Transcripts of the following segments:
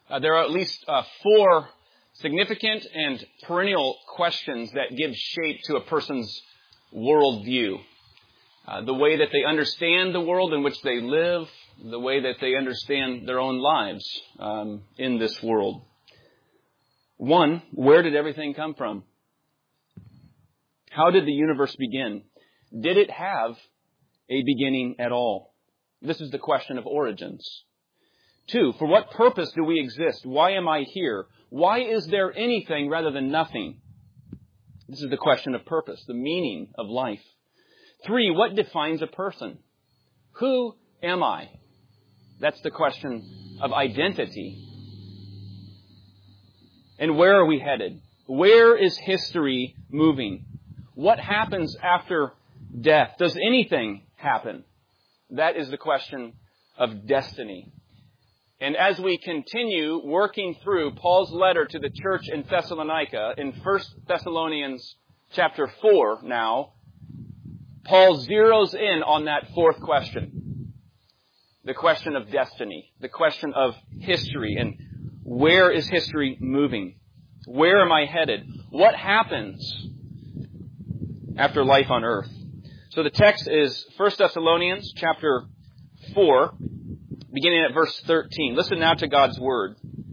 There are at least four significant and perennial questions that give shape to a person's worldview. The way that they understand the world in which they live, the way that they understand their own lives in this world. One, where did everything come from? How did the universe begin? Did it have a beginning at all? This is the question of origins. Two, for what purpose do we exist? Why am I here? Why is there anything rather than nothing? This is the question of purpose, the meaning of life. Three, what defines a person? Who am I? That's the question of identity. And where are we headed? Where is history moving? What happens after death? Does anything happen? That is the question of destiny. And as we continue working through Paul's letter to the church in Thessalonica, in 1 Thessalonians chapter 4 now, Paul zeroes in on that fourth question. The question of destiny, the question of history, and where is history moving? Where am I headed? What happens after life on earth? So the text is 1 Thessalonians chapter 4, beginning at verse 13. Listen now to God's word.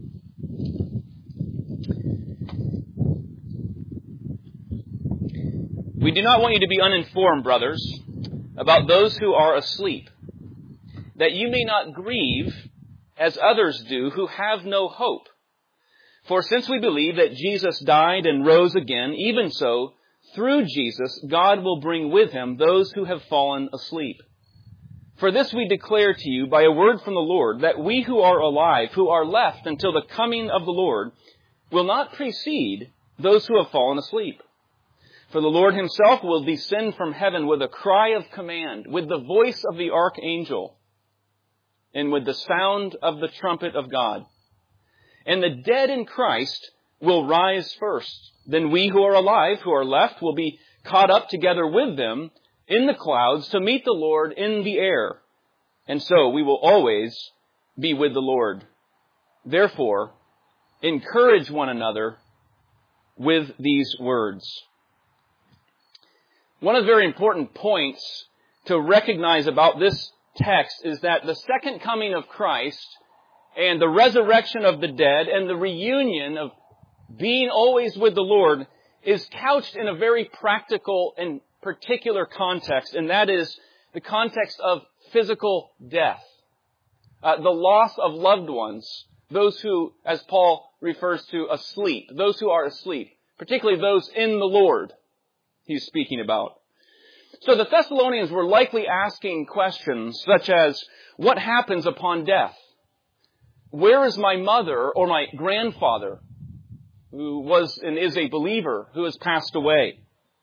We do not want you to be uninformed, brothers, about those who are asleep, that you may not grieve as others do who have no hope. For since we believe that Jesus died and rose again, even so, through Jesus, God will bring with Him those who have fallen asleep. For this we declare to you by a word from the Lord, that we who are alive, who are left until the coming of the Lord, will not precede those who have fallen asleep. For the Lord Himself will descend from heaven with a cry of command, with the voice of the archangel, and with the sound of the trumpet of God. And the dead in Christ will rise first. Then we who are alive, who are left, will be caught up together with them in the clouds to meet the Lord in the air. And so we will always be with the Lord. Therefore, encourage one another with these words. One of the very important points to recognize about this text is that the second coming of Christ and the resurrection of the dead and the reunion of being always with the Lord is couched in a very practical and particular context, and that is the context of physical death. The loss of loved ones, those who, as Paul refers to, asleep, those who are asleep, particularly those in the Lord he's speaking about. So the Thessalonians were likely asking questions such as, what happens upon death? Where is my mother or my grandfather, who was and is a believer, who has passed away?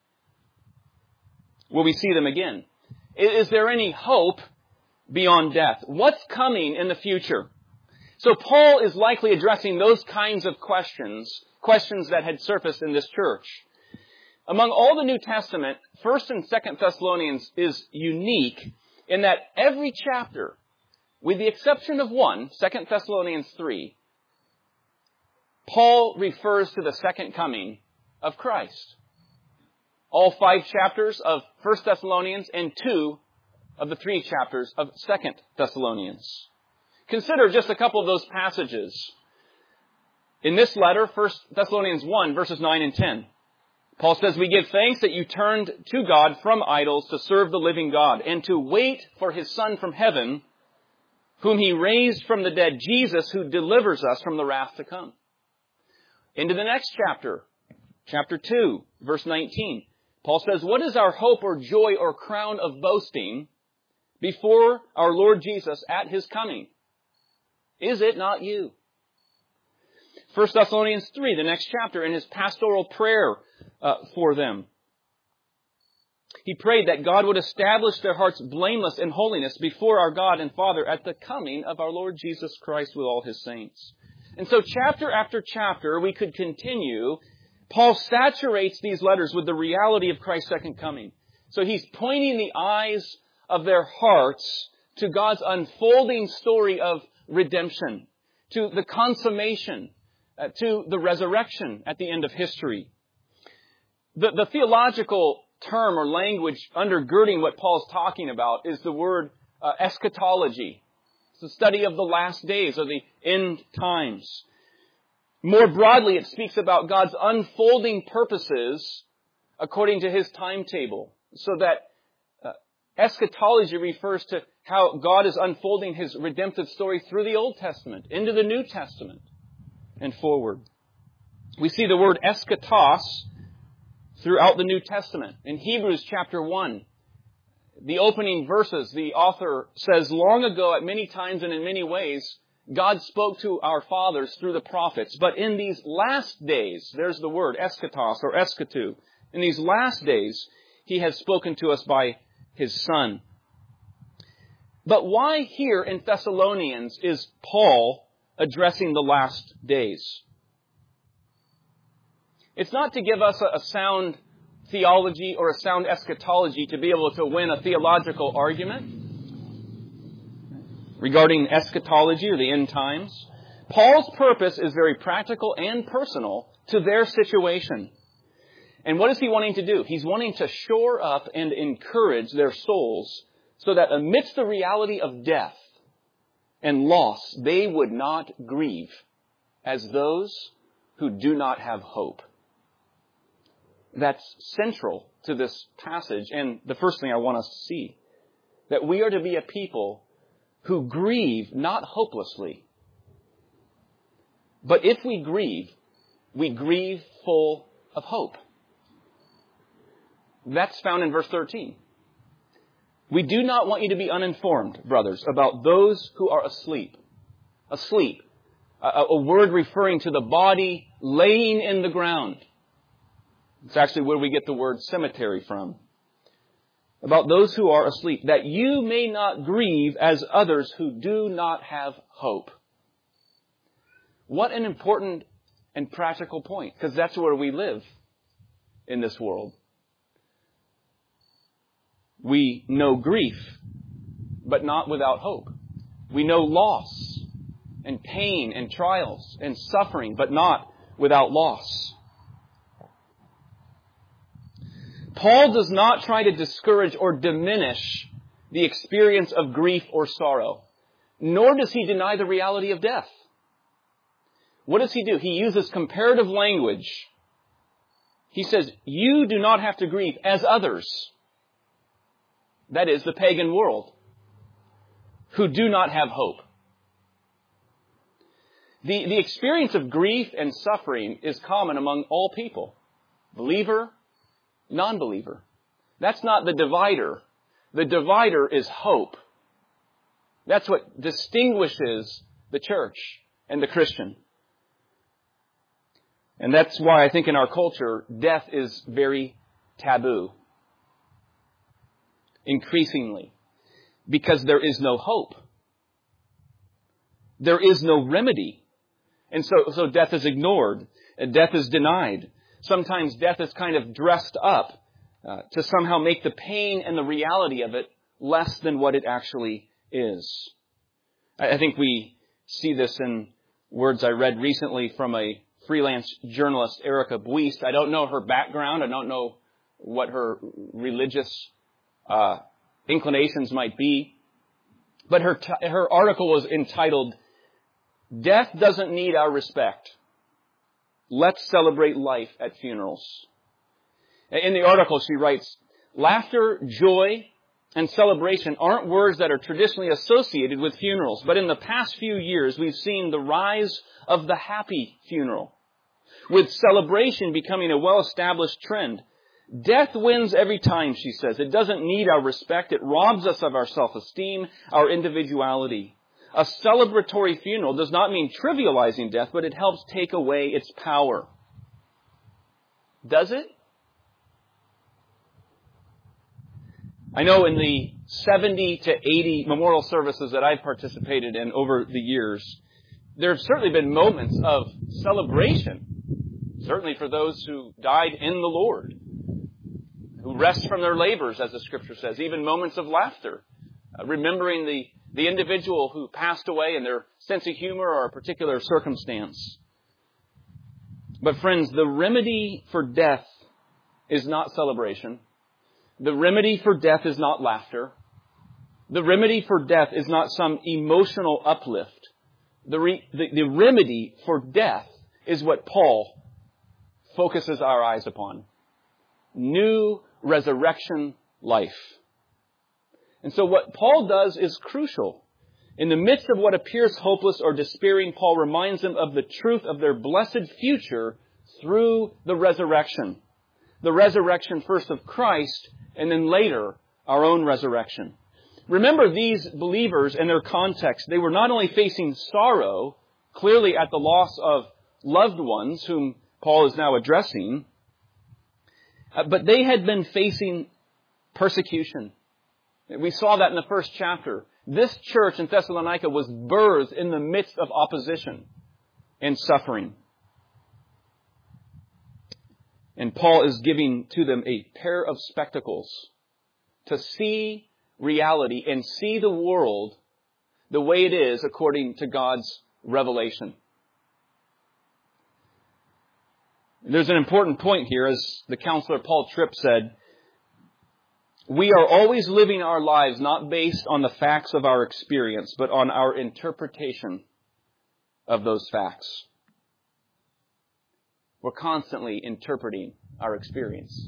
Will we see them again? Is there any hope beyond death? What's coming in the future? So Paul is likely addressing those kinds of questions that had surfaced in this church. Among all the New Testament, 1st and 2nd Thessalonians is unique in that every chapter, with the exception of one, 2 Thessalonians 3, Paul refers to the second coming of Christ. All 5 chapters of 1 Thessalonians and 2 of the 3 chapters of 2 Thessalonians. Consider just a couple of those passages. In this letter, 1 Thessalonians 1, verses 9 and 10, Paul says, we give thanks that you turned to God from idols to serve the living God and to wait for His Son from heaven, whom He raised from the dead, Jesus, who delivers us from the wrath to come. Into the next chapter, chapter 2, verse 19, Paul says, what is our hope or joy or crown of boasting before our Lord Jesus at His coming? Is it not you? 1 Thessalonians 3, the next chapter, in his pastoral prayer for them, he prayed that God would establish their hearts blameless in holiness before our God and Father at the coming of our Lord Jesus Christ with all His saints. And so chapter after chapter, we could continue. Paul saturates these letters with the reality of Christ's second coming. So he's pointing the eyes of their hearts to God's unfolding story of redemption, to the consummation, to the resurrection at the end of history. The theological term or language undergirding what Paul's talking about is the word eschatology. It's the study of the last days or the end times. More broadly, it speaks about God's unfolding purposes according to His timetable. So that eschatology refers to how God is unfolding His redemptive story through the Old Testament, into the New Testament, and forward. We see the word eschatos throughout the New Testament. In Hebrews chapter 1, the opening verses, the author says, long ago, at many times and in many ways, God spoke to our fathers through the prophets. But in these last days, there's the word eschatos or eschatu. In these last days, He has spoken to us by His Son. But why here in Thessalonians is Paul addressing the last days? It's not to give us a sound theology or a sound eschatology to be able to win a theological argument regarding eschatology or the end times. Paul's purpose is very practical and personal to their situation. And what is he wanting to do? He's wanting to shore up and encourage their souls so that amidst the reality of death and loss, they would not grieve as those who do not have hope. That's central to this passage. And the first thing I want us to see, that we are to be a people who grieve not hopelessly. But if we grieve full of hope. That's found in verse 13. We do not want you to be uninformed, brothers, about those who are asleep. Asleep. A word referring to the body laying in the ground. It's actually where we get the word cemetery from. About those who are asleep, that you may not grieve as others who do not have hope. What an important and practical point, because that's where we live in this world. We know grief, but not without hope. We know loss and pain and trials and suffering, but not without loss. Paul does not try to discourage or diminish the experience of grief or sorrow, nor does he deny the reality of death. What does he do? He uses comparative language. He says, you do not have to grieve as others. That is, the pagan world, who do not have hope. The experience of grief and suffering is common among all people, believer, non-believer. That's not the divider. The divider is hope. That's what distinguishes the church and the Christian. And that's why I think in our culture, death is very taboo. Increasingly. Because there is no hope. There is no remedy. And so death is ignored. Death is denied. Sometimes death is kind of dressed up to somehow make the pain and the reality of it less than what it actually is. I think we see this in words I read recently from a freelance journalist, Erica Buist. I don't know her background. I don't know what her religious inclinations might be. But her article was entitled, "Death Doesn't Need Our Respect. Let's Celebrate Life at Funerals." In the article, she writes, laughter, joy, and celebration aren't words that are traditionally associated with funerals. But in the past few years, we've seen the rise of the happy funeral, with celebration becoming a well-established trend. Death wins every time, she says. It doesn't need our respect. It robs us of our self-esteem, our individuality. A celebratory funeral does not mean trivializing death, but it helps take away its power. Does it? I know in the 70 to 80 memorial services that I've participated in over the years, there have certainly been moments of celebration, certainly for those who died in the Lord, who rest from their labors, as the Scripture says, even moments of laughter. remembering the individual who passed away and their sense of humor or a particular circumstance. But friends, the remedy for death is not celebration. The remedy for death is not laughter. The remedy for death is not some emotional uplift. The remedy for death is what Paul focuses our eyes upon. New resurrection life. And so what Paul does is crucial. In the midst of what appears hopeless or despairing, Paul reminds them of the truth of their blessed future through the resurrection. The resurrection first of Christ, and then later our own resurrection. Remember these believers and their context. They were not only facing sorrow, clearly at the loss of loved ones whom Paul is now addressing, but they had been facing persecution. We saw that in the first chapter. This church in Thessalonica was birthed in the midst of opposition and suffering. And Paul is giving to them a pair of spectacles to see reality and see the world the way it is according to God's revelation. There's an important point here, as the counselor Paul Tripp said. We are always living our lives not based on the facts of our experience, but on our interpretation of those facts. We're constantly interpreting our experience.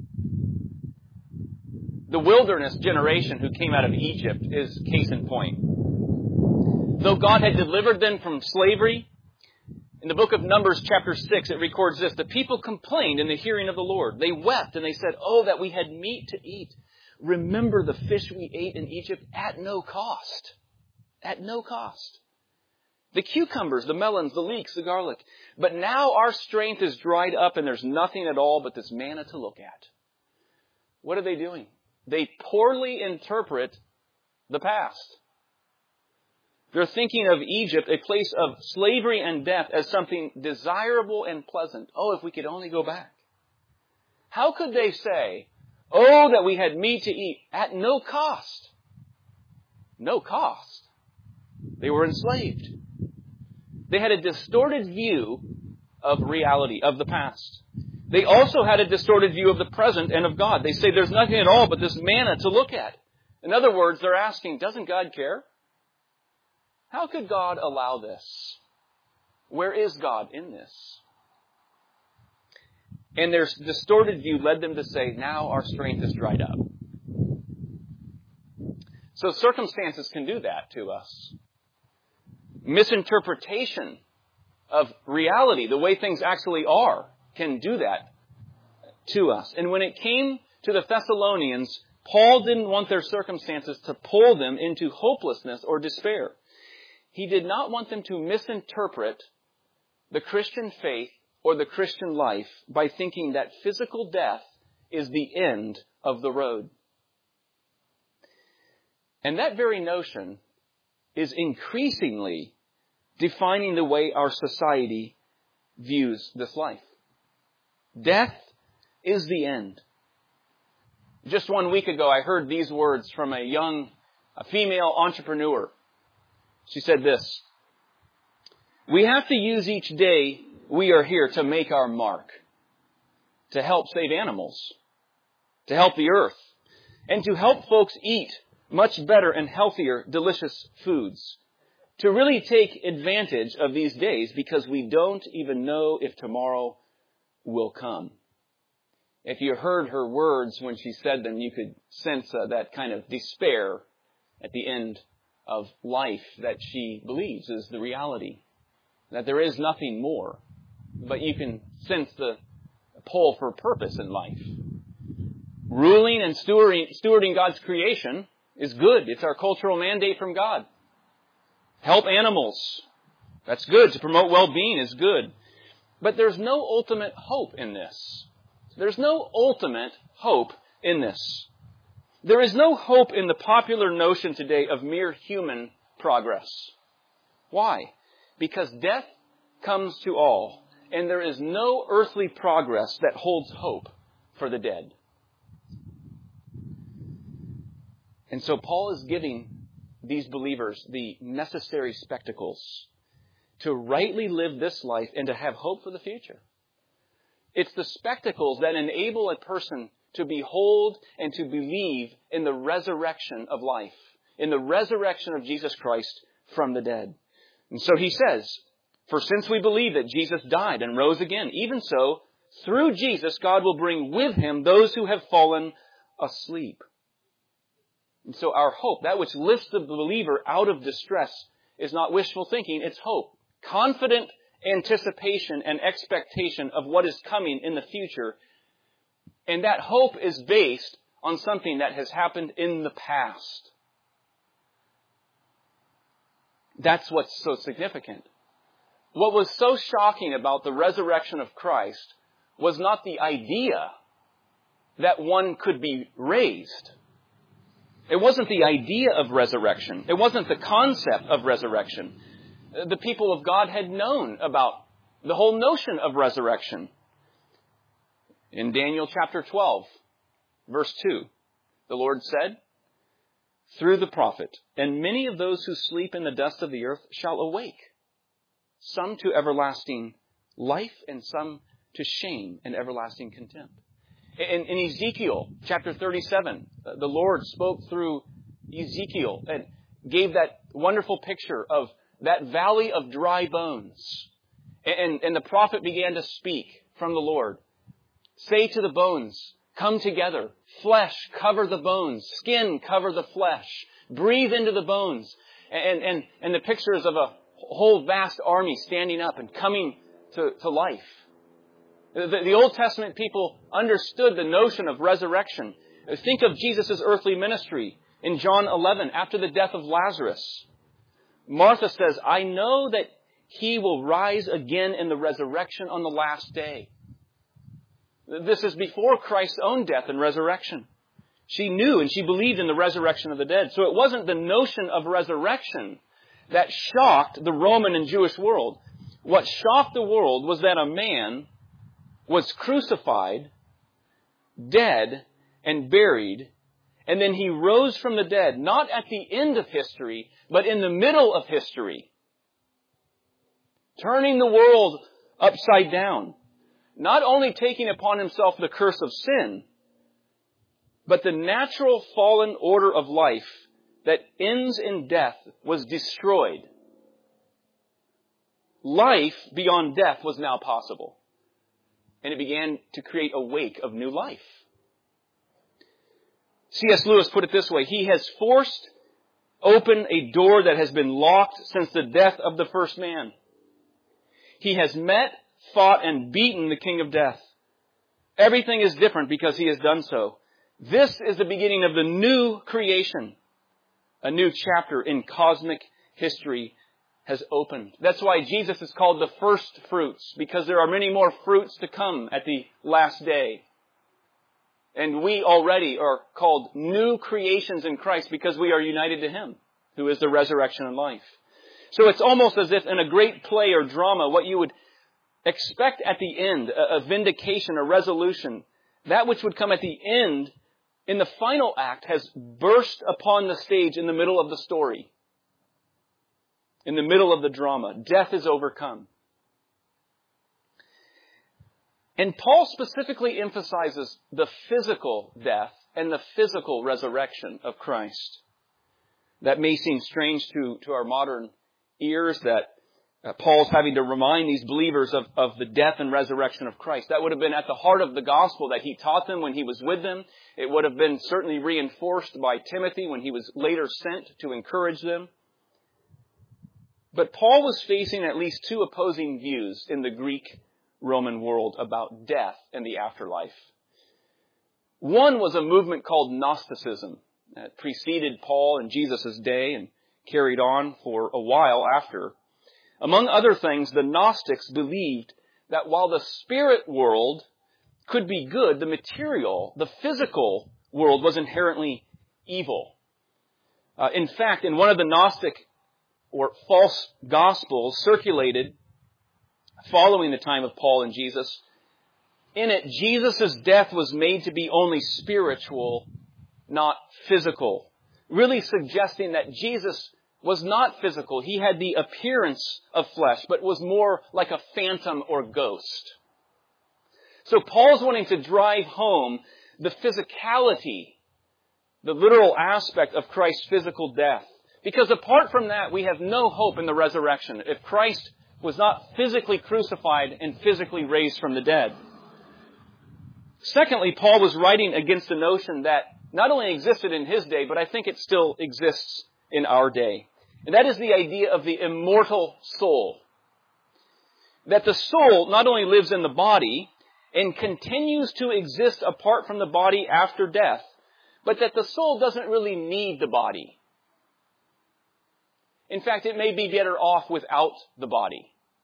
The wilderness generation who came out of Egypt is case in point. Though God had delivered them from slavery, in the book of Numbers chapter 6, it records this: the people complained in the hearing of the Lord. They wept and they said, "Oh, that we had meat to eat. Remember the fish we ate in Egypt at no cost." At no cost. The cucumbers, the melons, the leeks, the garlic. But now our strength is dried up and there's nothing at all but this manna to look at. What are they doing? They poorly interpret the past. They're thinking of Egypt, a place of slavery and death, as something desirable and pleasant. Oh, if we could only go back. How could they say, "Oh, that we had meat to eat at no cost"? No cost. They were enslaved. They had a distorted view of reality, of the past. They also had a distorted view of the present and of God. They say there's nothing at all but this manna to look at. In other words, they're asking, doesn't God care? How could God allow this? Where is God in this? And their distorted view led them to say, now our strength is dried up. So circumstances can do that to us. Misinterpretation of reality, the way things actually are, can do that to us. And when it came to the Thessalonians, Paul didn't want their circumstances to pull them into hopelessness or despair. He did not want them to misinterpret the Christian faith or the Christian life by thinking that physical death is the end of the road. And that very notion is increasingly defining the way our society views this life. Death is the end. Just 1 week ago, I heard these words from a female entrepreneur. She said this: "We have to use each day we are here to make our mark, to help save animals, to help the earth, and to help folks eat much better and healthier, delicious foods. To really take advantage of these days because we don't even know if tomorrow will come." If you heard her words when she said them, you could sense that kind of despair at the end of life that she believes is the reality. That there is nothing more, but you can sense the pull for purpose in life. Ruling and stewarding God's creation is good. It's our cultural mandate from God. Help animals. That's good. To promote well-being is good. But there's no ultimate hope in this. There's no ultimate hope in this. There is no hope in the popular notion today of mere human progress. Why? Because death comes to all, and there is no earthly progress that holds hope for the dead. And so Paul is giving these believers the necessary spectacles to rightly live this life and to have hope for the future. It's the spectacles that enable a person to behold and to believe in the resurrection of life, in the resurrection of Jesus Christ from the dead. And so he says, for since we believe that Jesus died and rose again, even so, through Jesus, God will bring with him those who have fallen asleep. And so our hope, that which lifts the believer out of distress, is not wishful thinking, it's hope. Confident anticipation and expectation of what is coming in the future. And that hope is based on something that has happened in the past. That's what's so significant. What was so shocking about the resurrection of Christ was not the idea that one could be raised. It wasn't the idea of resurrection. It wasn't the concept of resurrection. The people of God had known about the whole notion of resurrection. In Daniel chapter 12, verse 2, the Lord said, through the prophet, and many of those who sleep in the dust of the earth shall awake, some to everlasting life and some to shame and everlasting contempt. In Ezekiel chapter 37, the Lord spoke through Ezekiel and gave that wonderful picture of that valley of dry bones. And the prophet began to speak from the Lord. Say to the bones, come together. Flesh, cover the bones. Skin, cover the flesh. Breathe into the bones. And the pictures of a whole vast army standing up and coming to life. The Old Testament people understood the notion of resurrection. Think of Jesus' earthly ministry in John 11 after the death of Lazarus. Martha says, I know that he will rise again in the resurrection on the last day. This is before Christ's own death and resurrection. She knew and she believed in the resurrection of the dead. So it wasn't the notion of resurrection that shocked the Roman and Jewish world. What shocked the world was that a man was crucified, dead, and buried, and then he rose from the dead, not at the end of history, but in the middle of history, turning the world upside down, not only taking upon himself the curse of sin, but the natural fallen order of life that ends in death was destroyed. Life beyond death was now possible. And it began to create a wake of new life. C.S. Lewis put it this way, he has forced open a door that has been locked since the death of the first man. He has met, fought, and beaten the king of death. Everything is different because he has done so. This is the beginning of the new creation. A new chapter in cosmic history has opened. That's why Jesus is called the first fruits, because there are many more fruits to come at the last day. And we already are called new creations in Christ because we are united to Him, who is the resurrection and life. So it's almost as if in a great play or drama, what you would expect at the end, a vindication, a resolution, that which would come at the end in the final act has burst upon the stage in the middle of the story. In the middle of the drama, death is overcome. And Paul specifically emphasizes the physical death and the physical resurrection of Christ. That may seem strange to our modern ears, that Paul's having to remind these believers of the death and resurrection of Christ. That would have been at the heart of the gospel that he taught them when he was with them. It would have been certainly reinforced by Timothy when he was later sent to encourage them. But Paul was facing at least two opposing views in the Greek-Roman world about death and the afterlife. One was a movement called Gnosticism that preceded Paul in Jesus' day and carried on for a while after. Among other things, the Gnostics believed that while the spirit world could be good, the material, the physical world was inherently evil. In fact, in one of the Gnostic or false gospels circulated following the time of Paul and Jesus, in it, Jesus' death was made to be only spiritual, not physical. really suggesting that Jesus was not physical. He had the appearance of flesh, but was more like a phantom or ghost. So Paul's wanting to drive home the physicality, the literal aspect of Christ's physical death. Because apart from that, we have no hope in the resurrection if Christ was not physically crucified and physically raised from the dead. Secondly, Paul was writing against the notion that not only existed in his day, but I think it still exists in our day. And that is the idea of the immortal soul. That the soul not only lives in the body and continues to exist apart from the body after death, but that the soul doesn't really need the body. In fact, it may be better off without the body.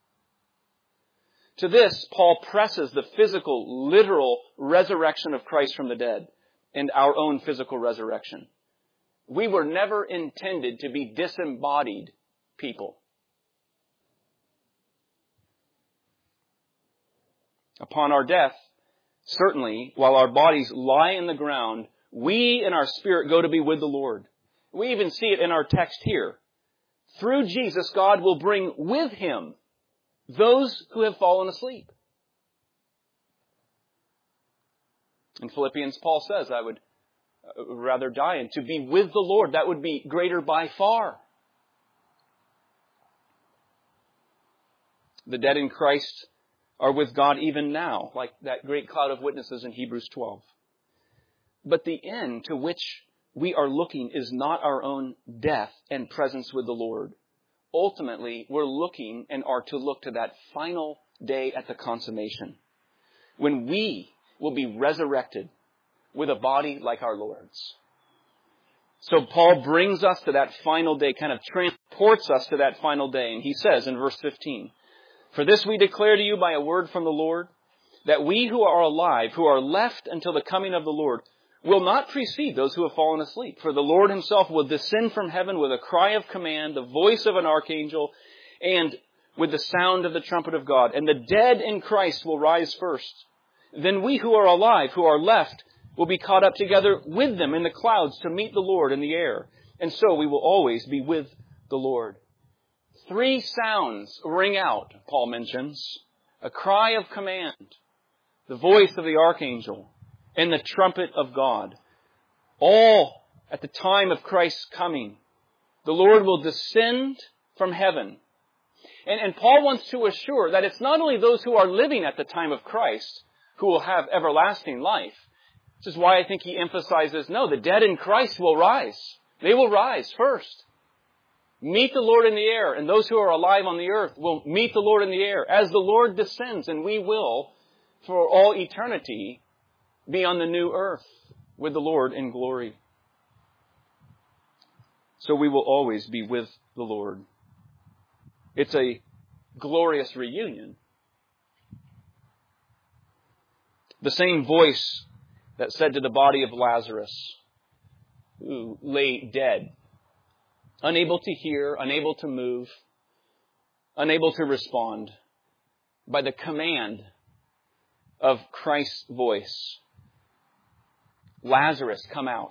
To this, Paul presses the physical, literal resurrection of Christ from the dead and our own physical resurrection. We were never intended to be disembodied people. Upon our death, certainly, while our bodies lie in the ground, we in our spirit go to be with the Lord. We even see it in our text here. Through Jesus, God will bring with Him those who have fallen asleep. In Philippians, Paul says, I would rather die and to be with the Lord. That would be greater by far. The dead in Christ are with God even now, like that great cloud of witnesses in Hebrews 12. But the end to which we are looking is not our own death and presence with the Lord. Ultimately, we're looking and are to look to that final day at the consummation, when we will be resurrected with a body like our Lord's. So Paul brings us to that final day, kind of transports us to that final day. And he says in verse 15, "For this we declare to you by a word from the Lord, that we who are alive, who are left until the coming of the Lord, will not precede those who have fallen asleep. For the Lord Himself will descend from heaven with a cry of command, the voice of an archangel, and with the sound of the trumpet of God. And the dead in Christ will rise first. Then we who are alive, who are left, will be caught up together with them in the clouds to meet the Lord in the air. And so we will always be with the Lord." 3 sounds ring out, Paul mentions. A cry of command, the voice of the archangel, and the trumpet of God. All at the time of Christ's coming. The Lord will descend from heaven. And Paul wants to assure that it's not only those who are living at the time of Christ who will have everlasting life. This is why I think he emphasizes, no, the dead in Christ will rise. They will rise first. Meet the Lord in the air, and those who are alive on the earth will meet the Lord in the air as the Lord descends, and we will, for all eternity, be on the new earth with the Lord in glory. So we will always be with the Lord. It's a glorious reunion. The same voice that said to the body of Lazarus, who lay dead, unable to hear, unable to move, unable to respond, by the command of Christ's voice, Lazarus, come out.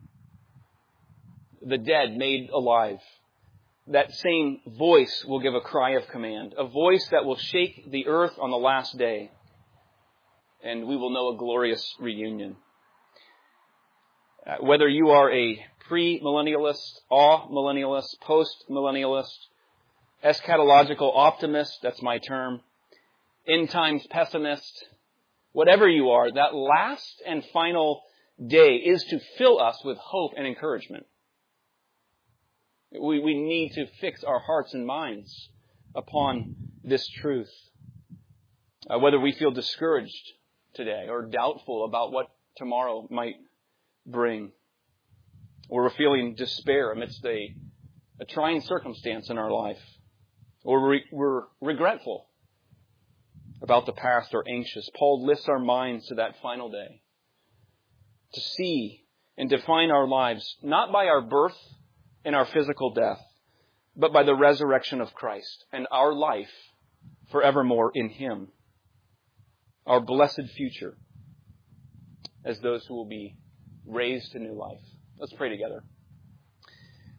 The dead made alive. That same voice will give a cry of command, a voice that will shake the earth on the last day, and we will know a glorious reunion. Whether you are a pre-millennialist, amillennialist, post-millennialist, eschatological optimist, that's my term, end times pessimist, whatever you are, that last and final day is to fill us with hope and encouragement. We need to fix our hearts and minds upon this truth. Whether we feel discouraged today or doubtful about what tomorrow might bring, or we're feeling despair amidst a trying circumstance in our life, or we're regretful about the past or anxious, Paul lifts our minds to that final day, to see and define our lives not by our birth and our physical death, but by the resurrection of Christ and our life forevermore in Him, our blessed future as those who will be raised to new life. Let's pray together.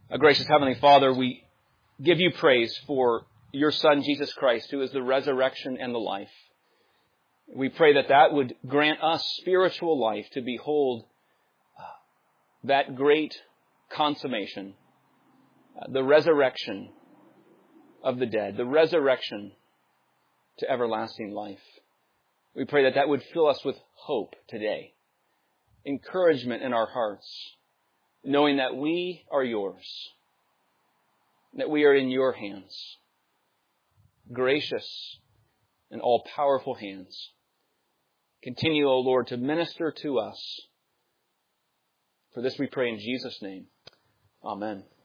Gracious Heavenly Father, we give you praise for your Son, Jesus Christ, who is the resurrection and the life. We pray that that would grant us spiritual life to behold that great consummation, the resurrection of the dead, the resurrection to everlasting life. We pray that that would fill us with hope today, encouragement in our hearts, knowing that we are yours, that we are in your hands, gracious and all-powerful hands. Continue, O Lord, to minister to us. For this we pray in Jesus' name. Amen.